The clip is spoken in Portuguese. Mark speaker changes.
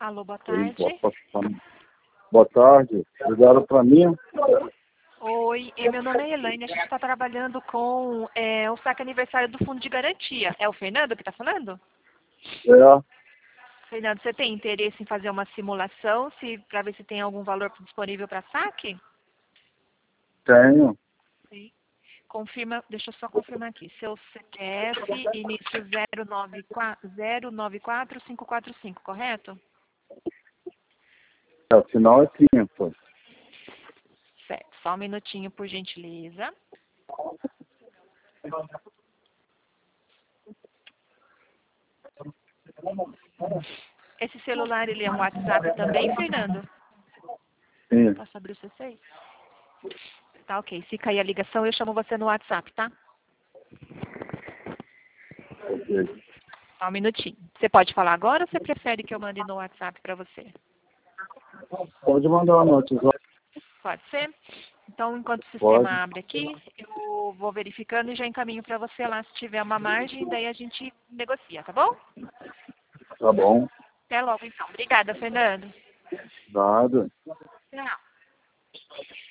Speaker 1: Alô, boa tarde.
Speaker 2: Boa tarde. Ligaram para mim?
Speaker 1: Oi, meu nome é Elaine, a gente está trabalhando com o saque aniversário do Fundo de Garantia. É o Fernando que está falando?
Speaker 2: É,
Speaker 1: Fernando, você tem interesse em fazer uma simulação para ver se tem algum valor disponível para saque?
Speaker 2: tenho.
Speaker 1: Sim. Confirma, deixa eu só confirmar aqui. Seu CPF, início 094545, correto?
Speaker 2: O final é 30.
Speaker 1: Certo, só um minutinho, por gentileza. Esse celular, ele é um WhatsApp também, Fernando?
Speaker 2: Sim.
Speaker 1: Posso abrir o C6? Tá, ok. Se cair a ligação, eu chamo você no WhatsApp, tá?
Speaker 2: Ok.
Speaker 1: Só um minutinho. Você pode falar agora ou você prefere que eu mande no WhatsApp para você?
Speaker 2: Pode mandar uma notícia.
Speaker 1: Pode ser? Então, enquanto o
Speaker 2: Pode.
Speaker 1: sistema abre aqui, eu vou verificando e já encaminho para você lá se tiver uma margem, daí a gente negocia, tá bom?
Speaker 2: Tá bom.
Speaker 1: Até logo, então. Obrigada, Fernando.
Speaker 2: Nada.
Speaker 1: Tchau.